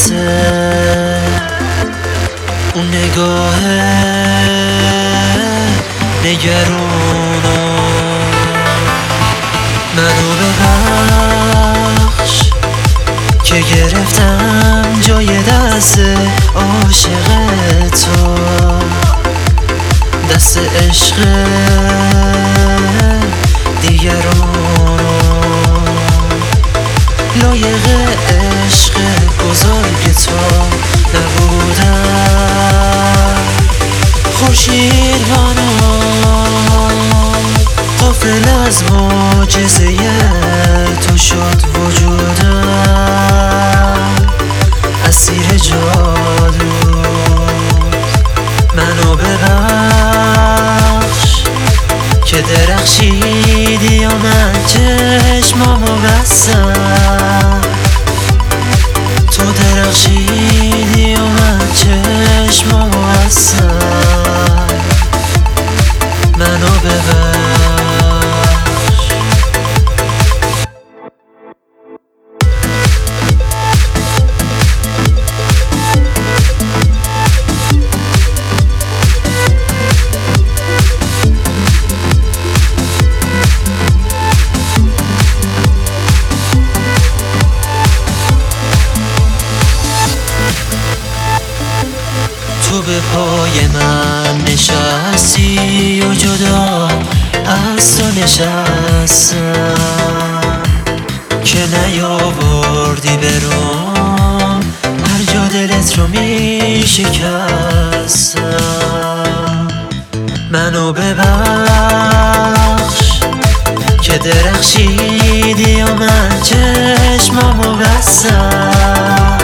واسه اون نگاه نگرونو. منو ببخش که گرفتم جای دست عاشق تو، دست عشق دیگرانو. لایق عشق بزرگ تو نبودم. خورشید بانو غافل از معجزه تو شد وجودم، اسیر جادو. منو ببخش که درخشیدی و من چشمامو بستم. تو درخشیدی و من چشمامو بستم. منو ببخش. تو به پای من نشستی و جدا از تو نشستم، که نیاوردی برام هر جا دلت رو می شکستم. منو ببخش که درخشیدی و من چشمامو بستم.